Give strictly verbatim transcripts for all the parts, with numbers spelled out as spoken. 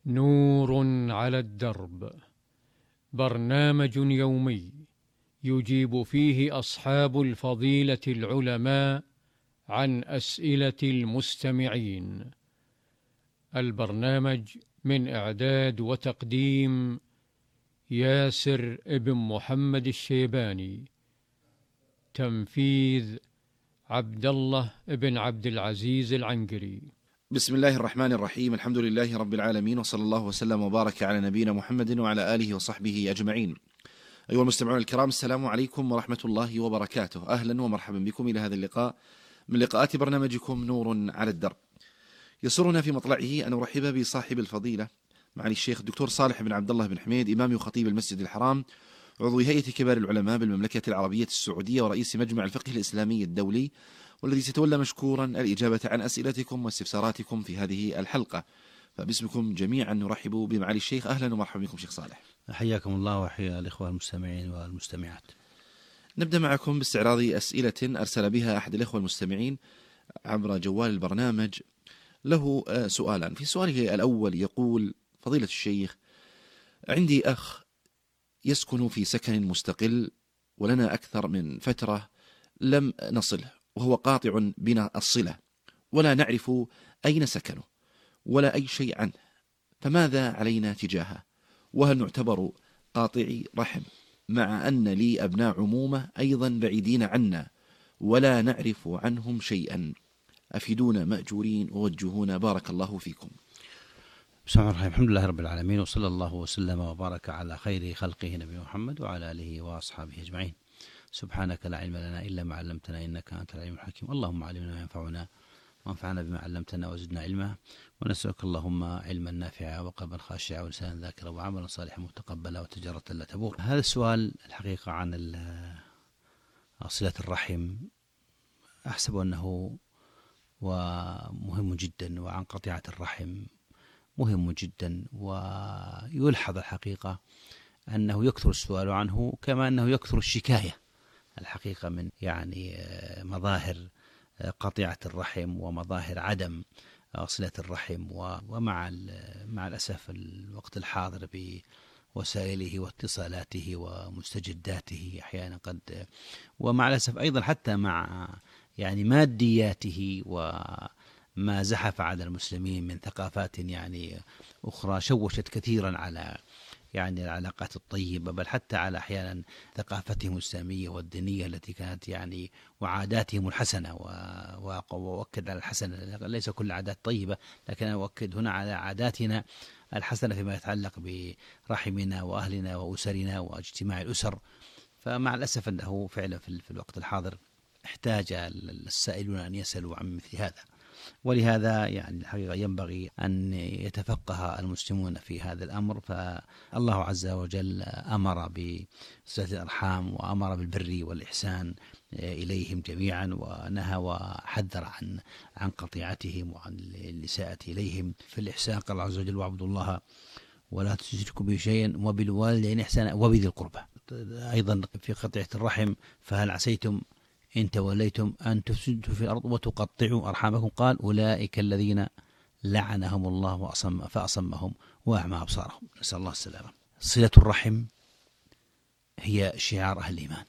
نور على الدرب، برنامج يومي يجيب فيه أصحاب الفضيلة العلماء عن أسئلة المستمعين. البرنامج من إعداد وتقديم ياسر ابن محمد الشيباني، تنفيذ عبد الله ابن عبد العزيز العنقري. بسم الله الرحمن الرحيم، الحمد لله رب العالمين، وصلى الله وسلم وبارك على نبينا محمد وعلى آله وصحبه أجمعين. أيها المستمعون الكرام، السلام عليكم ورحمة الله وبركاته. أهلا ومرحبا بكم إلى هذا اللقاء من لقاءات برنامجكم نور على الدرب. يسرنا في مطلعه أن نرحب بصاحب الفضيلة معالي الشيخ الدكتور صالح بن عبد الله بن حميد، إمام وخطيب المسجد الحرام، عضو هيئة كبار العلماء بالمملكة العربية السعودية، ورئيس مجمع الفقه الإسلامي الدولي، والذي سيتولى مشكورا الإجابة عن أسئلتكم واستفساراتكم في هذه الحلقة. فباسمكم جميعا نرحب بمعالي الشيخ. أهلا ومرحبا بكم شيخ صالح. حياكم الله وحيا الإخوة المستمعين والمستمعات. نبدأ معكم باستعراض أسئلة أرسل بها أحد الإخوة المستمعين عبر جوال البرنامج. له سؤالان. في سؤاله الأول يقول: فضيلة الشيخ، عندي أخ يسكن في سكن مستقل ولنا أكثر من فترة لم نصله، وهو قاطع بنا الصلة، ولا نعرف أين سكنه ولا أي شيء عنه، فماذا علينا تجاهه؟ وهل نعتبر قاطعي رحم مع أن لي أبناء عمومة أيضا بعيدين عنا ولا نعرف عنهم شيئا؟ أفيدونا مأجورين ووجهونا، بارك الله فيكم. بسم الله الرحمن الرحيم، الحمد لله رب العالمين، وصلى الله وسلم وبارك على خير خلقه نبي محمد وعلى آله وأصحابه أجمعين. سبحانك لا علم لنا إلا ما علمتنا إنك أنت العليم الحكيم. اللهم علمنا ما ينفعنا وانفعنا بما علمتنا وزدنا علما، ونسألك اللهم علما نافعا وقلبا خاشعا ولسانا ذاكرا وعملا صالحا متقبلا وتجارة لا تبور. هذا السؤال الحقيقة عن صلة الرحم أحسب أنه ومهم جدا، وعن قطيعة الرحم مهم جدا، ويلحظ الحقيقة أنه يكثر السؤال عنه كما أنه يكثر الشكاية الحقيقة من يعني مظاهر قطيعة الرحم ومظاهر عدم صلة الرحم. ومع مع الأسف الوقت الحاضر بوسائله واتصالاته ومستجداته أحيانا قد، ومع الأسف أيضا حتى مع يعني مادياته وما زحف على المسلمين من ثقافات يعني أخرى شوشت كثيرا على يعني العلاقات الطيبة، بل حتى على أحيانا ثقافتهم الإسلامية والدينية التي كانت يعني وعاداتهم الحسنة. وأؤكد على الحسنة، ليس كل عادات طيبة، لكن أنا أؤكد هنا على عاداتنا الحسنة فيما يتعلق برحمنا وأهلنا وأسرنا واجتماع الأسر. فمع الأسف أنه فعلا في الوقت الحاضر احتاج السائلون أن يسألوا عن مثل هذا، ولهذا يعني الحقيقة ينبغي أن يتفقه المسلمون في هذا الأمر. فالله عز وجل أمر بصلة الأرحام وأمر بالبر والإحسان إليهم جميعا، ونهى وحذر عن عن قطيعتهم وعن الإساءة إليهم. في الإحسان قال الله عز وجل: واعبدوا الله ولا تشركوا به شيئا وبالوالدين إحسانا وبذي القربى. أيضا في قطيعة الرحم: فهل عسيتم إن توليتم أن تفسدوا في الأرض وتقطعوا أرحامكم؟ قال: أولئك الذين لعنهم الله وأصم فأصمهم وأعمى أبصارهم. نسأل الله السلامة. صلة الرحم هي شعار أهل الإيمان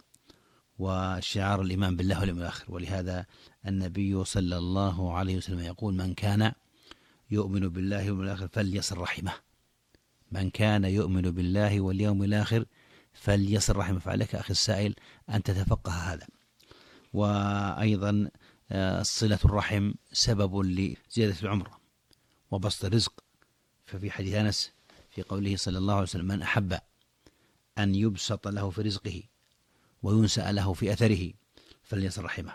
وشعار الإيمان بالله واليوم الآخر، ولهذا النبي صلى الله عليه وسلم يقول: من كان يؤمن بالله واليوم الآخر فليصل رحمه. من كان يؤمن بالله واليوم الآخر فليصل رحمه. فعليك أخي السائل أن تتفقه هذا. وأيضا صلة الرحم سبب لزيادة العمر وبسط الرزق. ففي حديث أنس في قوله صلى الله عليه وسلم: من أحب أن يبسط له في رزقه وينسأ له في أثره فليصل رحمه.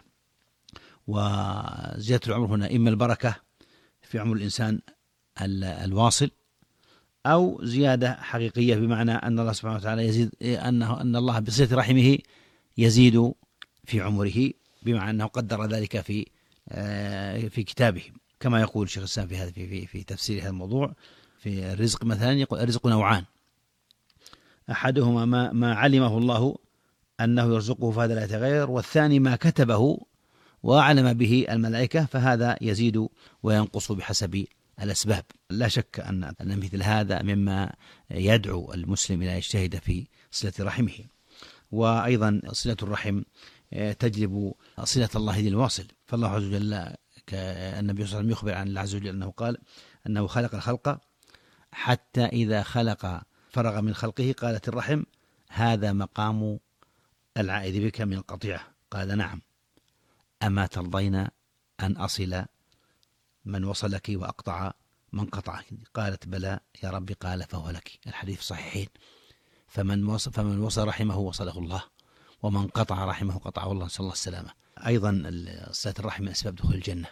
وزيادة العمر هنا إما البركة في عمر الإنسان الواصل، أو زيادة حقيقية بمعنى أن الله سبحانه وتعالى يزيد، أنه أن الله بصلة رحمه يزيد في عمره، بمعنى أنه قدر ذلك في في كتابه، كما يقول شيخ الإسلام في هذا في في, في تفسير هذا الموضوع. في الرزق مثلا يقول: الرزق نوعان، أحدهما ما, ما علمه الله أنه يرزقه فهذا لا يتغير، والثاني ما كتبه وأعلم به الملائكة فهذا يزيد وينقص بحسب الأسباب. لا شك أن أن مثل هذا مما يدعو المسلم إلى يجتهد في صلة رحمه. وأيضا صلة الرحم تجلب صلة الله للواصل، فالله عز وجل النبي صلى الله عليه وسلم يخبر عن الله عز وجل أنه قال أنه خلق الخلق حتى إذا خلق فرغ من خلقه قالت الرحم هذا مقام العائد بك من القطيعة، قال نعم، أما ترضين أن أصل من وصلك وأقطع من قطعك؟ قالت بلى يا ربي، قال فهو لك. الحديث صحيحين. فمن وصل, فمن وصل رحمه وصله الله، ومن قطع رحمه قطعه الله، نسأل الله السلامة. أيضا صلة الرحم من أسباب دخول الجنة،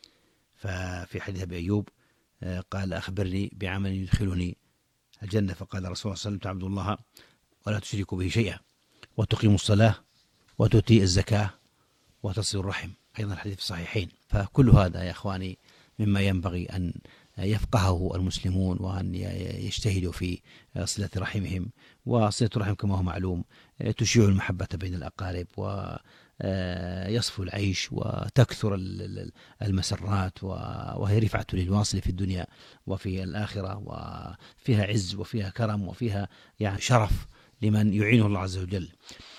ففي حديث أبي أيوب قال أخبرني بعمل يدخلني الجنة، فقال رسول الله صلى الله عليه وسلم تعبد الله ولا تشركوا به شيئا وتقيموا الصلاة وتؤتي الزكاة وتصل الرحم، أيضا الحديث في الصحيحين. فكل هذا يا أخواني مما ينبغي أن يفقهه المسلمون وأن يجتهدوا في صلة رحمهم. وصلة الرحم كما هو معلوم تشيع المحبة بين الأقارب ويصفو العيش وتكثر المسرات، وهي رفعة للواصل في الدنيا وفي الآخرة، وفيها عز وفيها كرم وفيها يعني شرف لمن يعينه الله عز وجل.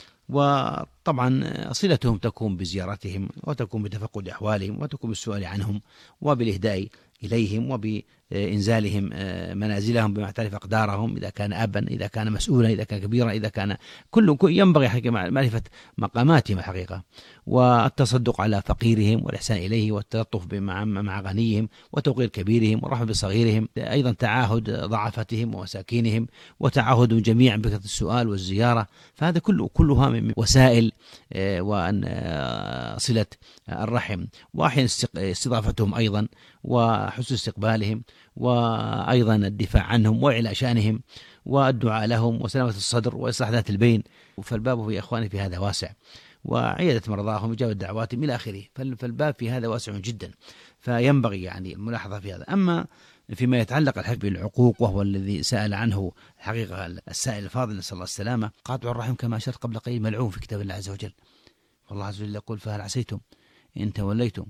وطبعا صلتهم تكون بزيارتهم، وتكون بتفقد أحوالهم، وتكون بالسؤال عنهم، وبالإهداء إليهم، وبإنزالهم منازلهم بما تعرف أقدارهم، إذا كان أبا، إذا كان مسؤولا، إذا كان كبيرا، إذا كان كل ينبغي حقيقة معرفة مقاماتهم الحقيقة، والتصدق على فقيرهم والإحسان إليه، والتلطف مع غنيهم، وتوقير كبيرهم، والرحمة بصغيرهم، أيضا تعاهد ضعفتهم ومساكينهم، وتعاهد جميعا بكثرة السؤال والزيارة. فهذا كله كلها من وسائل وأن صلة الرحم. وأحيانا استضافتهم أيضا، وحسن استقبالهم، وأيضا الدفاع عنهم وإعلاء شأنهم، والدعاء لهم، وسلامة الصدر، وإصلاح ذات البين. فالباب يا إخواني في هذا واسع، وعيادة مرضاهم، إجابة دعواتهم إلى آخره. فالباب في هذا واسع جدا، فينبغي يعني الملاحظة في هذا. أما فيما يتعلق الحق بالعقوق، وهو الذي سأل عنه الحقيقة السائل الفاضل نسأل الله السلامة، قاطع الرحم كما أشرت قبل قليل ملعون في كتاب الله عز وجل. والله عز وجل يقول فهل عسيتم إن توليتم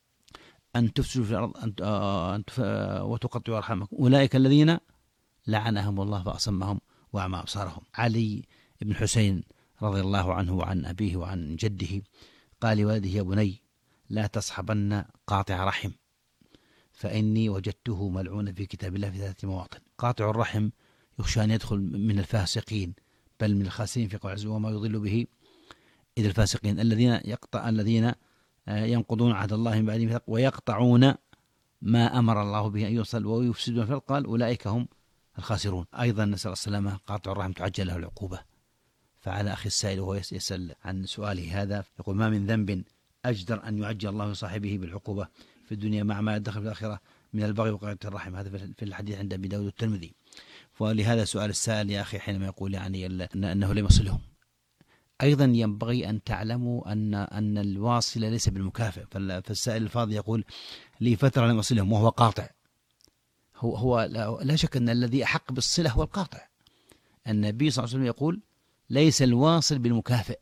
أن تفسدوا في الأرض أن وتقطعوا أرحامكم أولئك الذين لعنهم الله فأصمهم وأعمى أبصارهم. علي بن حسين رضي الله عنه وعن أبيه وعن جده قال لولده يا بني لا تصحبن قاطع رحم فإني وجدته ملعونا في كتاب الله في ثلاثة مواطن. قاطع الرحم يخشى أن يدخل من الفاسقين بل من الخاسرين في قول عز وجل وما يضل به إذ الفاسقين الذين يقطع الذين ينقضون عهد الله من بعد ميثاقه ويقطعون ما أمر الله به أن يوصل ويفسدون في الأرض قال أولئك هم الخاسرون. أيضا نسأل السلامة قاطع الرحم تعجل له العقوبة. فعلى أخي السائل وهو يسأل عن سؤاله هذا يقول ما من ذنب أجدر أن يعجل الله صاحبه بالعقوبة في الدنيا مع ما يدخل في الآخرة من البغي وقطع الرحم. هذا في الحديث عند أبي داود الترمذي. ولهذا سؤال السائل يا أخي حينما يقول يعني أنه لم يصلهم، أيضا ينبغي أن تعلموا أن أن الواصل ليس بالمكافئ. فالسائل الفاضل يقول لي فترة لم أصلهم وهو قاطع. هو هو لا شك أن الذي أحق بالصلة هو القاطع. النبي صلى الله عليه وسلم يقول ليس الواصل بالمكافئ،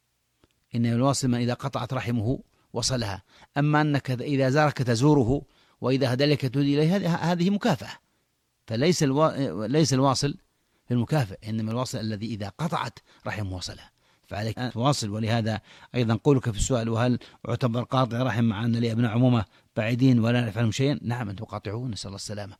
إن الواصل من إذا قطعت رحمه وصلها، أما أنك إذا زارك تزوره وإذا هدلك تهدي إليه هذه مكافأة. فليس الوا... ليس الواصل بالمكافئ، إنما الواصل الذي إذا قطعت رحمه وصلها، فعليك أن تواصل. ولهذا أيضا قولك في السؤال وهل اعتبر قاطع رحم مع أن لأبناء عمومة بعيدين ولا نعرف عنهم شيئا؟ نعم أنتم قاطعون نسأل الله السلامة.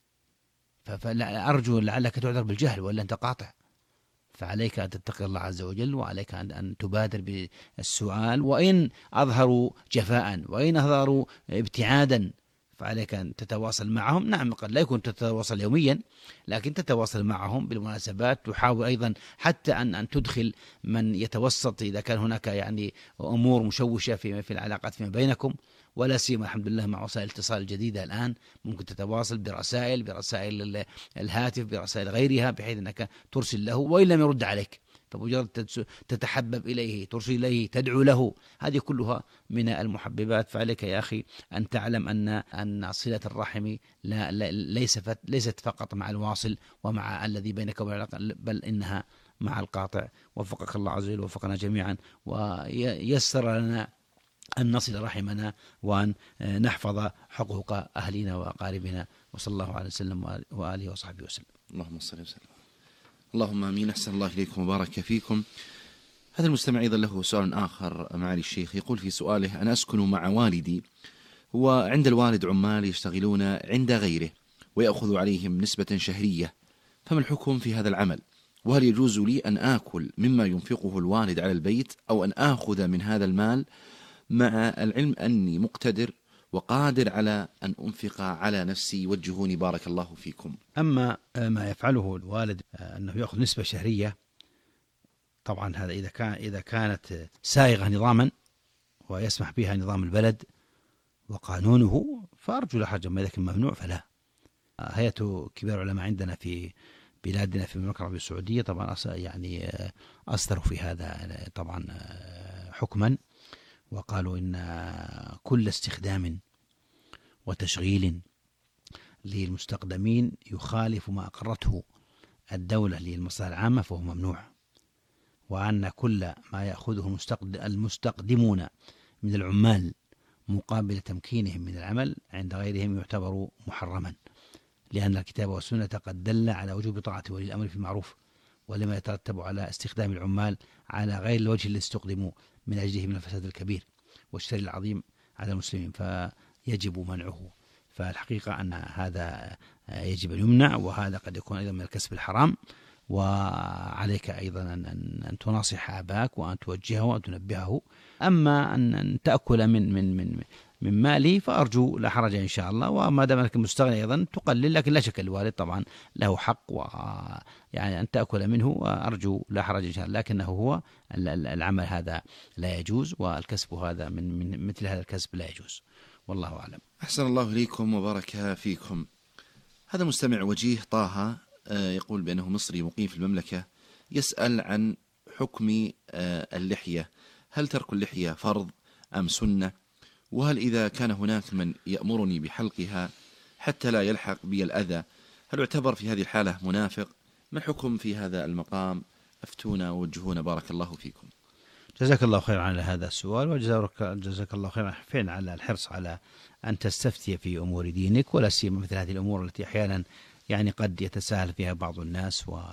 فأرجو لعلك تعذر بالجهل ولا أنت قاطع، فعليك أن تتقي الله عز وجل، وعليك أن تبادر بالسؤال، وإن أظهروا جفاء وإن أظهروا ابتعادا فعليك أن تتواصل معهم. نعم قد لا يكون تتواصل يوميا، لكن تتواصل معهم بالمناسبات، تحاول أيضا حتى أن أن تدخل من يتوسط إذا كان هناك يعني أمور مشوشة في في العلاقات فيما بينكم، ولا سيما الحمد لله مع وسائل الاتصال الجديدة الآن ممكن تتواصل برسائل برسائل الهاتف برسائل غيرها، بحيث أنك ترسل له وإن لم يرد عليك فمجرد تتحبب إليه ترسل إليه تدعو له، هذه كلها من المحببات. فعليك يا أخي أن تعلم أن أن صلة الرحم لا ليست ليست فقط مع الواصل ومع الذي بينك وبين العلاقة، بل إنها مع القاطع. وفقك الله عز وجل وفقنا جميعا ويسر لنا أن نصل رحمنا وأن نحفظ حقوق أهلنا وأقاربنا. وصلى الله عليه وسلم وآله وصحبه وسلم. اللهم صل وسلم. اللهم آمين. أحسن الله إليكم وبارك فيكم. هذا المستمع أيضا له سؤال آخر معالي الشيخ، يقول في سؤاله: أنا أسكن مع والدي، وعند الوالد عمال يشتغلون عند غيره ويأخذ عليهم نسبة شهرية، فما الحكم في هذا العمل؟ وهل يجوز لي أن آكل مما ينفقه الوالد على البيت، أو أن آخذ من هذا المال، مع العلم أني مقتدر وقادر على أن أنفق على نفسي؟ وجهوني بارك الله فيكم. أما ما يفعله الوالد أنه يأخذ نسبة شهرية، طبعا هذا إذا كان إذا كانت سائغة نظاما ويسمح بها نظام البلد وقانونه فأرجو لا حرج، أما إذا كان ممنوع فلا. هيئة كبار العلماء عندنا في بلادنا في المملكة العربية السعودية طبعا يعني أصدروا في هذا طبعا حكما، وقالوا إن كل استخدام وتشغيل للمستخدمين يخالف ما أقرته الدولة للمصالح العامة فهو ممنوع، وأن كل ما يأخذه المستخدمون من العمال مقابل تمكينهم من العمل عند غيرهم يعتبر محرما، لأن الكتاب والسنة قد دل على وجوب طاعة ولي الأمر في المعروف، ولما يترتب على استخدام العمال على غير الوجه اللي استخدموا من أجله من الفساد الكبير والشر العظيم على المسلمين، فيجب منعه. فالحقيقة أن هذا يجب أن يمنع، وهذا قد يكون أيضا من الكسب الحرام. وعليك أيضا أن تناصح أباك وأن توجهه وأن تنبهه. أما أن تأكل من من من من مالي فأرجو لا حرج إن شاء الله، وما دام أنك مستغني أيضا تقلل، لكن لا شك الوالد طبعا له حق، ويعني أن تأكل منه أرجو لا حرج إن شاء الله، لكنه هو العمل هذا لا يجوز، والكسب هذا من من مثل هذا الكسب لا يجوز، والله أعلم. أحسن الله إليكم وبارك فيكم. هذا مستمع وجيه طه يقول بأنه مصري مقيم في المملكة، يسأل عن حكم اللحية، هل ترك اللحية فرض أم سنة؟ وهل إذا كان هناك من يأمرني بحلقها حتى لا يلحق بي الأذى هل يعتبر في هذه الحالة منافق؟ ما الحكم في هذا المقام؟ أفتونا ووجهونا بارك الله فيكم. جزاك الله خير على هذا السؤال، وجزاك الله خير فعلا على الحرص على أن تستفتي في أمور دينك، ولا سيما مثل هذه الأمور التي أحيانا يعني قد يتساهل فيها بعض الناس. و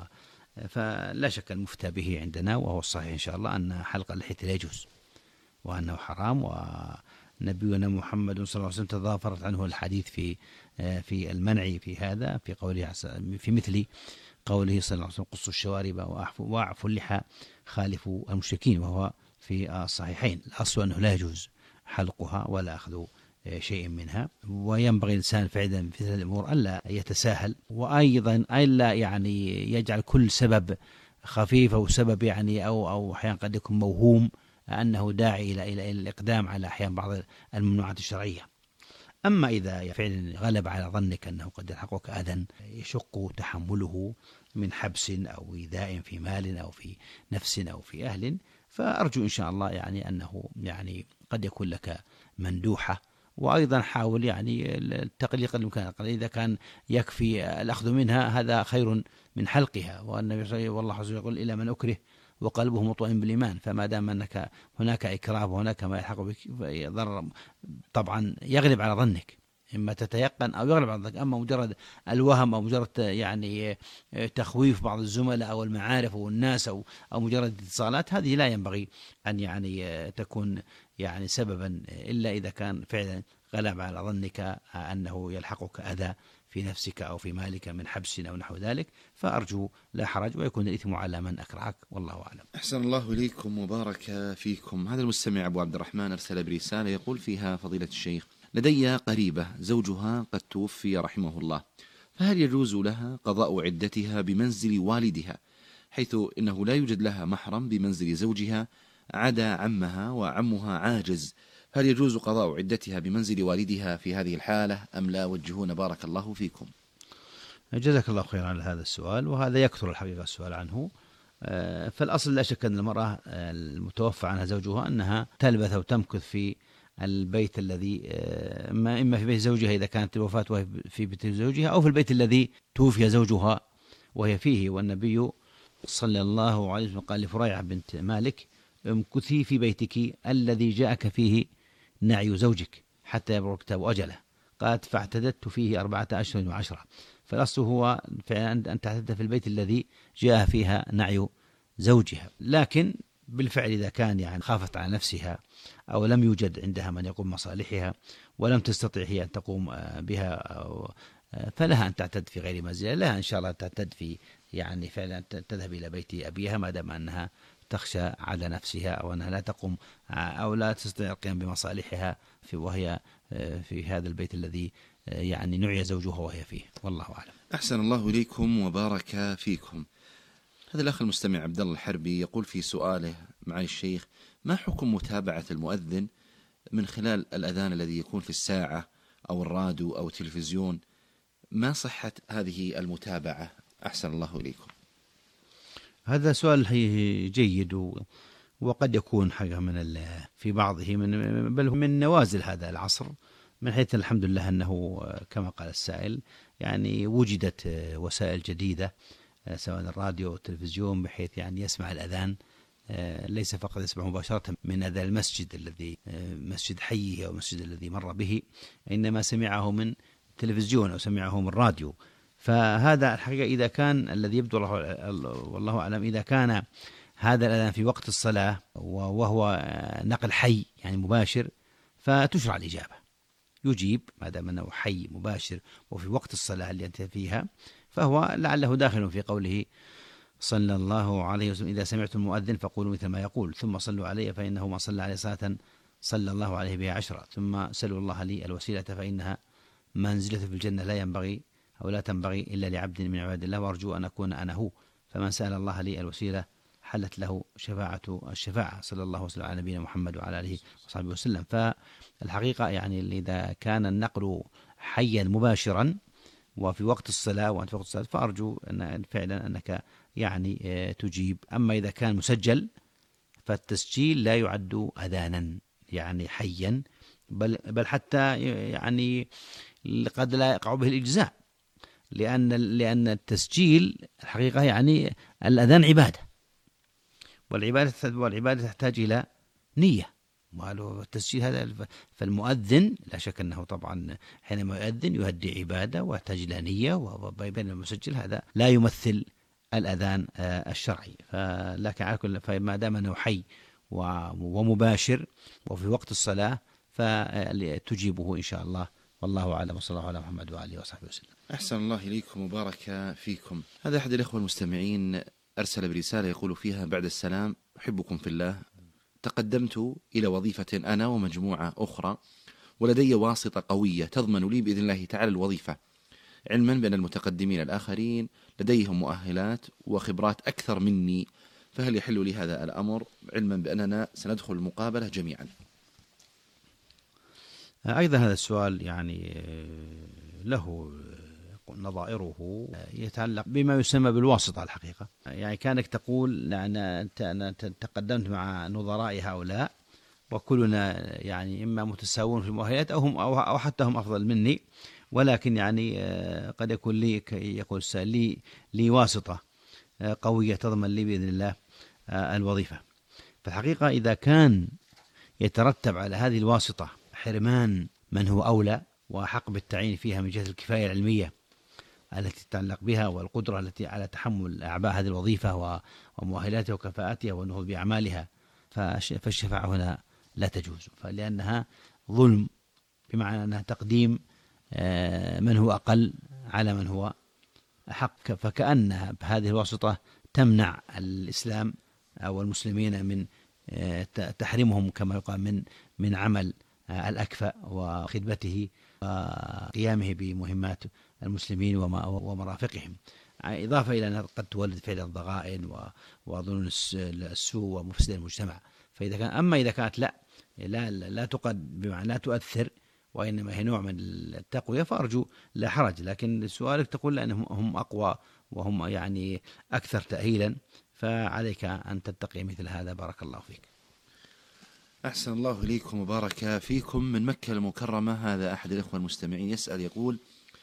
فلا شك المفتى به عندنا وهو الصحيح إن شاء الله أن حلق اللحية لا يجوز وأنه حرام، ونبينا محمد صلى الله عليه وسلم تضافرت عنه الحديث في في المنع في هذا، في قوله في مثل قوله صلى الله عليه وسلم: قصوا الشوارب واعفوا اللحى خالفوا المشركين، وهو في الصحيحين. الأصل أنه لا يجوز حلقها ولا أخذ شيء منها، وينبغي الإنسان فعلا في هذه الأمور ألا يتساهل، وأيضا ألا يعني يجعل كل سبب خفيف أو سبب يعني أو أو أحيانا قد يكون موهوم أنه داعي إلى إلى الإقدام على أحيان بعض الممنوعات الشرعية. أما إذا فعلا غلب على ظنك أنه قد يلحقك أذى يشق تحمله من حبس أو إيذاء في مال أو في نفس أو في أهل، فأرجو إن شاء الله يعني أنه يعني قد يكون لك مندوحة، وأيضا حاول يعني التقليل قدر الإمكان. إذا كان يكفي الأخذ منها هذا خير من حلقها، والنبي صلى الله عليه وسلم يقول: إلى من أكره وقلبه مطمئن بالإيمان. فما دام أنك هناك إكراه وهناك ما يلحق بك ضرر طبعا يغلب على ظنك، إما تتيقن أو يغلب على ظنك. أما مجرد الوهم أو مجرد يعني تخويف بعض الزملاء أو المعارف أو الناس أو أو مجرد اتصالات، هذه لا ينبغي أن يعني تكون يعني سببا، إلا إذا كان فعلا غلب على ظنك أنه يلحقك أذى في نفسك أو في مالك من حبس أو نحو ذلك، فأرجو لا حرج ويكون الإثم على من أكرهك، والله أعلم. أحسن الله إليكم وبارك فيكم. هذا المستمع أبو عبد الرحمن أرسل برسالة يقول فيها: فضيلة الشيخ، لدي قريبة زوجها قد توفي رحمه الله، فهل يجوز لها قضاء عدتها بمنزل والدها، حيث إنه لا يوجد لها محرم بمنزل زوجها عدا عمها وعمها عاجز، هل يجوز قضاء عدتها بمنزل والدها في هذه الحالة أم لا؟ وجهونا بارك الله فيكم. جزاك الله خيرا على هذا السؤال، وهذا يكثر الحقيقة السؤال عنه. فالأصل لا شك أن المرأة المتوفى عنها زوجها أنها تلبث أو تمكث في البيت الذي إما في بيت زوجها إذا كانت الوفاة وهي في بيت زوجها، أو في البيت الذي توفي زوجها وهي فيه. والنبي صلى الله عليه وسلم قال لفريعة بنت مالك: امكثي في بيتك الذي جاءك فيه نعي زوجك حتى يبلغ الكتاب أجله. قالت فاعتددت فيه أربعة أشهر وعشرة. فالأصل هو فعلا أن تعتد في البيت الذي جاء فيها نعي زوجها، لكن بالفعل إذا كان يعني خافت على نفسها أو لم يوجد عندها من يقوم مصالحها ولم تستطيع هي أن تقوم بها فلها أن تعتد في غير منزلها، لها إن شاء الله تعتد في يعني فعلا تذهب إلى بيت أبيها ما دام أنها تخشى على نفسها أو أنها لا تقوم أو لا تستطيع القيام بمصالحها في وهي في هذا البيت الذي يعني نعي زوجها وهي فيه، والله أعلم. أحسن الله إليكم وبارك فيكم. هذا الأخ المستمع عبد الله الحربي يقول في سؤاله معالي الشيخ: ما حكم متابعة المؤذن من خلال الأذان الذي يكون في الساعة أو الراديو أو التلفزيون؟ ما صحة هذه المتابعة؟ أحسن الله إليكم. هذا سؤال جيد وقد يكون حاجة من في بعضه من بل من نوازل هذا العصر، من حيث الحمد لله أنه كما قال السائل يعني وجدت وسائل جديدة سواء الراديو أو التلفزيون بحيث يعني يسمع الأذان، ليس فقط يسمع مباشرة من أذان المسجد الذي مسجد حيه أو مسجد الذي مر به، إنما سمعه من تلفزيون أو سمعه من راديو. فهذا الحقيقة إذا كان الذي يبدو والله أعلم إذا كان هذا الأذان في وقت الصلاة وهو نقل حي يعني مباشر فتشرع الإجابة، يجيب ما دام أنه حي مباشر وفي وقت الصلاة اللي أنت فيها، فهو لعله داخل في قوله صلى الله عليه وسلم: إذا سمعتم المؤذن فقولوا مثل ما يقول ثم صلوا عليه فإنه ما صلى عليه صلاة صلى الله عليه بها عشرة، ثم سلوا الله لي الوسيلة فإنها منزلة في الجنة لا ينبغي أو لا تنبغي إلا لعبد من عباد الله وأرجو أن أكون أنا هو، فمن سأل الله لي الوسيلة حلت له شفاعة الشفاعة، صلى الله وسلم على نبينا محمد وعلى آله وصحبه وسلم. فالحقيقة يعني إذا كان النقل حيا مباشرا وفي وقت الصلاة وأنت في وقت الصلاة فأرجو أن فعلا أنك يعني تجيب. أما إذا كان مسجل فالتسجيل لا يعد أذانا يعني حيا، بل بل حتى يعني قد لا يقع به الإجزاء، لأن لأن التسجيل الحقيقة يعني الأذان عبادة، والعبادة والعبادة تحتاج إلى نية، والتسجيل هذا فالمؤذن لا شك أنه طبعا حينما يؤذن يؤدي عبادة ويحتاج إلى نية، وبين المسجل هذا لا يمثل الأذان الشرعي. فلكن على كل فما دام أنه حي ومباشر وفي وقت الصلاة فتجيبه إن شاء الله، والله أعلم، وصلى الله على محمد وآله وصحبه وسلم. أحسن الله إليكم وبارك فيكم. هذا أحد الإخوة المستمعين أرسل برسالة يقول فيها: بعد السلام، أحبكم في الله، تقدمت إلى وظيفة أنا ومجموعة أخرى ولدي واسطة قوية تضمن لي بإذن الله تعالى الوظيفة، علما بأن المتقدمين الآخرين لديهم مؤهلات وخبرات أكثر مني، فهل يحل لي هذا الأمر علما بأننا سندخل المقابلة جميعا؟ أيضا هذا السؤال يعني له نظائره يتعلق بما يسمى بالواسطة الحقيقة، يعني كانك تقول أن تقدمت مع نظراء هؤلاء وكلنا يعني إما متساوون في المؤهلات أو هم أو حتى هم أفضل مني، ولكن يعني قد يكون لي يقول لي لي واسطة قوية تضمن لي بإذن الله الوظيفة. فالحقيقة إذا كان يترتب على هذه الواسطة حرمان من هو أولى وحق بالتعيين فيها من جهة الكفاية العلمية التي تتعلق بها والقدرة التي على تحمل أعباء هذه الوظيفة ومؤهلاتها وكفاءاتها والنهوض بأعمالها، فالشفاعة هنا لا تجوز، فلأنها ظلم، بمعنى أنها تقديم من هو أقل على من هو أحق، فكأنها بهذه الواسطة تمنع الإسلام أو المسلمين من تحريمهم كما يقال من من عمل الأكفأ وخدمته وقيامه بمهمات المسلمين ومرافقهم، إضافة إلى أنها قد تولد فعل الضغائن وظنون السوء ومفسد المجتمع. فإذا كان أما إذا كانت لا لا لا تقد بمعنى لا تؤثر وإنما هي نوع من التقوية فأرجو لا حرج، لكن سؤالك تقول لأنهم هم أقوى وهم يعني أكثر تأهيلا، فعليك أن تتقي مثل هذا. بارك الله فيك. أحسن الله إليكم وبارك فيكم. من مكة المكرمة هذا أحد الإخوة المستمعين يسأل يقول: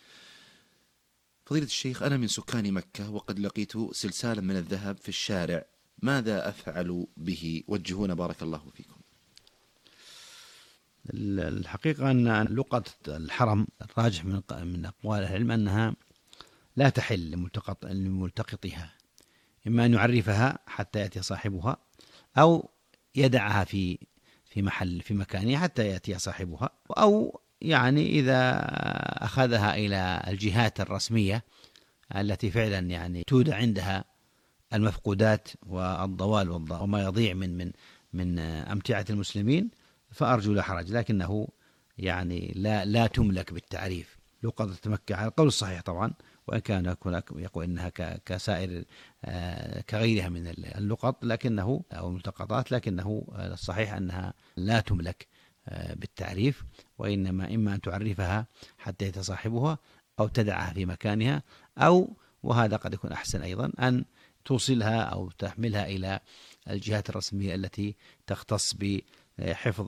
فضيلة الشيخ، أنا من سكان مكة وقد لقيت سلسالا من الذهب في الشارع، ماذا أفعل به؟ وجهونا بارك الله فيكم. الحقيقة أن لقطة الحرم الراجح من من أقوال العلم أنها لا تحل لملتقط لملتقطها، إما أن يعرفها حتى يأتي صاحبها، أو يدعها في في محل في مكانها حتى يأتي صاحبها، أو يعني إذا أخذها إلى الجهات الرسمية التي فعلا يعني تودع عندها المفقودات والضوال وما يضيع من من من أمتعة المسلمين، فأرجو لا حرج، لكنه يعني لا لا تملك بالتعريف. لقطة مكة على القول الصحيح طبعا، وإن كان هناك يقول إنها كسائر كغيرها من اللقط لكنه أو الملتقطات، لكنه الصحيح أنها لا تملك بالتعريف، وإنما إما أن تعرفها حتى يتصاحبها، أو تدعها في مكانها، أو وهذا قد يكون أحسن أيضا أن توصلها أو تحملها إلى الجهات الرسمية التي تختص بحفظ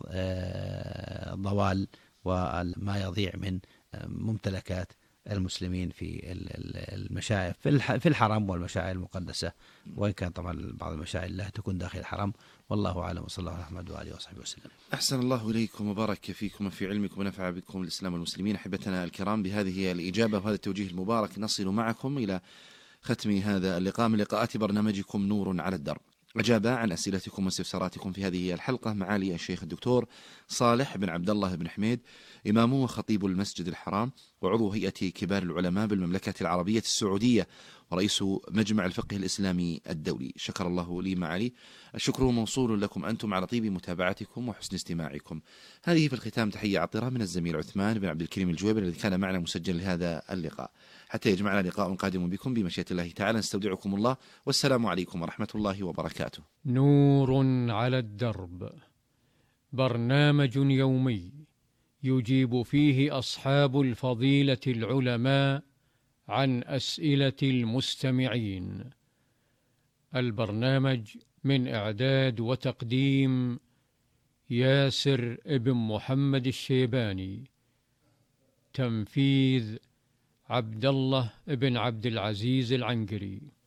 الضوال وما يضيع من ممتلكات المسلمين في المشاعر في الحرم والمشاعر المقدسة، وإن كان طبعا بعض المشاعر لا تكون داخل الحرم، والله أعلم، وصلى الله على محمد وآله وصحبه وسلم. أحسن الله إليكم وبارك فيكم وفي علمكم ونفع بكم الإسلام والمسلمين. أحبتنا الكرام، بهذه الإجابة وهذا التوجيه المبارك نصل معكم إلى ختم هذا اللقاء من لقاءات برنامجكم نور على الدرب. أجاب عن أسئلتكم واستفساراتكم في هذه الحلقة معالي الشيخ الدكتور صالح بن عبد الله بن حميد، إمام وخطيب المسجد الحرام، وعضو هيئة كبار العلماء بالمملكة العربية السعودية، ورئيس مجمع الفقه الإسلامي الدولي. شكر الله لي معالي. الشكر موصول لكم أنتم على طيب متابعتكم وحسن استماعكم. هذه في الختام تحية عطرة من الزميل عثمان بن عبد الكريم الجويبر الذي كان معنا مسجل لهذا اللقاء. حتى يجمعنا لقاء قادم بكم بمشيئة الله تعالى، نستودعكم الله، والسلام عليكم ورحمة الله وبركاته. نور على الدرب، برنامج يومي يجيب فيه أصحاب الفضيلة العلماء عن أسئلة المستمعين. البرنامج من إعداد وتقديم ياسر ابن محمد الشيباني، تنفيذ عبد الله ابن عبد العزيز العنقري.